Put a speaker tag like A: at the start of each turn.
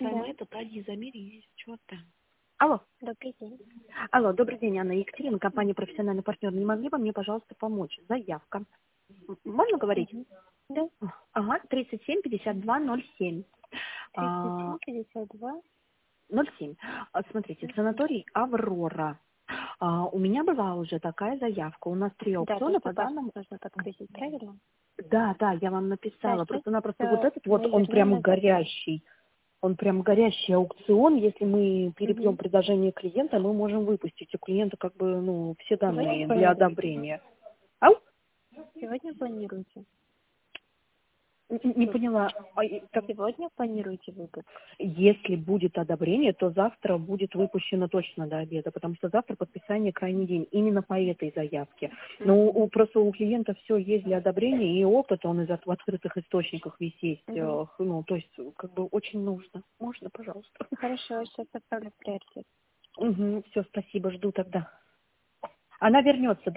A: Да.
B: самое, поди, замерись, что там.
A: Алло. Добрый день.
B: Алло, добрый день, Анна Екатерина, компания «Профессиональный партнер». Не могли бы мне, пожалуйста, помочь? Заявка. Можно говорить?
A: Угу. Да.
B: Ага, 37-52-07.
A: 37, 52.
B: 07. Смотрите, санаторий «Аврора». У меня была уже такая заявка. У нас 3
A: Да, то,
B: аукциона
A: что
B: по
A: паспорт
B: данному.
A: нужно подгрузить, правильно?
B: Да, я вам
A: Да,
B: написала.
A: сейчас
B: Просто-напросто вот этот вот,
A: мы
B: он
A: вернем
B: прям
A: назад.
B: горящий. Он прям горящий аукцион. Если мы перебьем
A: Угу.
B: предложение клиента, мы можем выпустить у клиента как бы, все
A: Сегодня
B: данные для
A: планируете?
B: одобрения. Ау?
A: Сегодня планируете?
B: Не поняла.
A: Сегодня планируете выпуск?
B: Если будет одобрение, то завтра будет выпущено точно до обеда, потому что завтра подписание крайний день, именно по этой заявке. Но
A: Угу.
B: просто у клиента все есть для одобрения, и опыт, он в открытых источниках весь есть.
A: Угу.
B: То есть, как бы очень нужно. Можно, пожалуйста?
A: Хорошо, сейчас отправлю в приоритет.
B: Угу, все, спасибо, жду тогда. Она вернется.